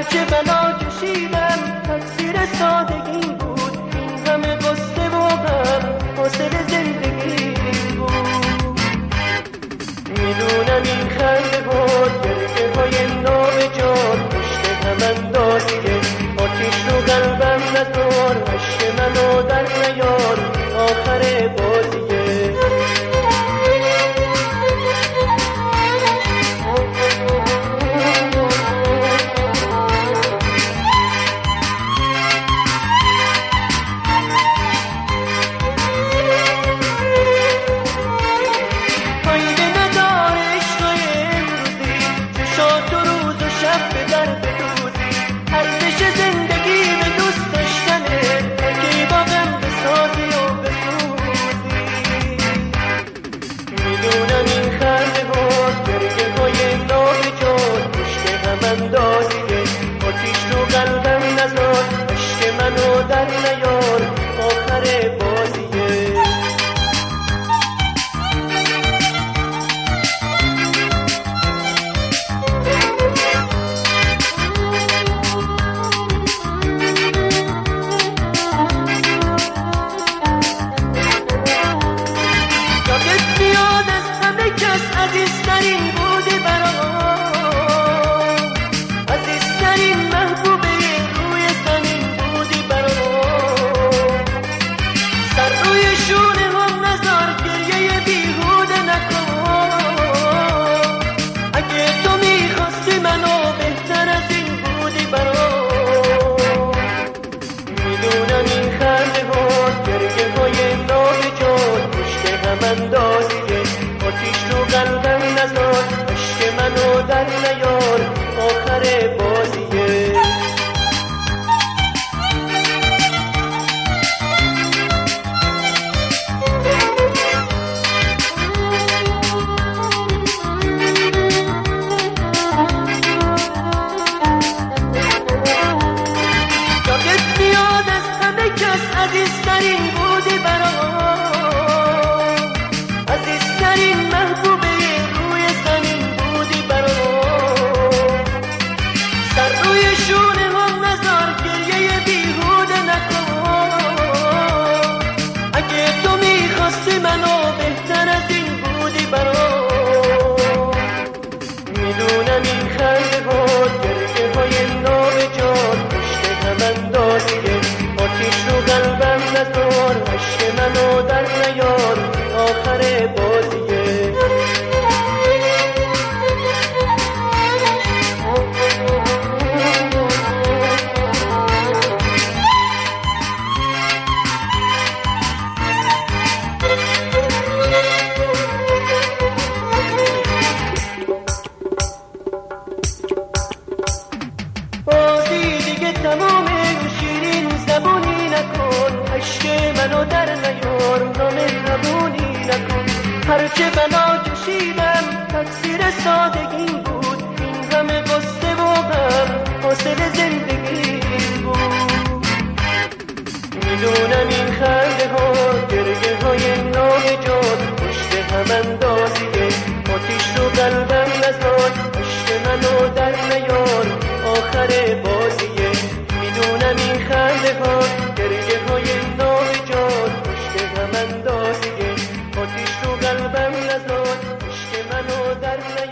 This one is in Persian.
هرچه بلا کشیدم تقصیر سادگی بود، این همه قصه و غم حاصل زندگی بود. میدونم این خنده بود گریه های نابجا پشت هم اندازیه، آتیش رو قلبم نذار، عشق منو در نیار، آخر بازیه. آتیش رو قلبم نذار، عشق منو در نیار، آخر بازیه. یادت میاد از همه کس عزیزترین بودی برام، محبوبه روی زمین بودی برام، سر روی شونه هم نذار، گریه بیهوده نکن. اگه تو میخواستی منو بهتر از این بودی برام. میدونم این خنده ها گریه های نابجا پشت هم اندازیه، آتیش رو قلبم نذار، عشق منو در نیار، آخر بازیه. یادت میاد از همه کس عزیزترین بودی برام، عزیزترین محبوبه روی زمین بودی برام، سر روی شونه هم نذار، گریه بیهوده نکن. اگه تو میخواستی منو بهتر از این بودی برام. میدونم این خنده بود گریه های نابجا پشت هم اندازیه، آتیش رو قلبم نذار، عشق منو در نیار، آخر بازیه. بازی دیگه تمامه، شیرین زبونی نکن، عشق منو در نیار، نامهربونی نکن. هرچه بلا کشیدم تقصیر سادگی بود، این همه قصه و غم حاصل زندگی بود. میدونم این خنده ها گریه های نابجا پشت هم اندازیه، آتیش رو قلبم نذار، عشق منو در نیار، آخر بازیه. میدونم این خنده ها گریه های نابجا پشت هم اندازیه، آتیش رو قلبم نذار، عشق منو در نیار.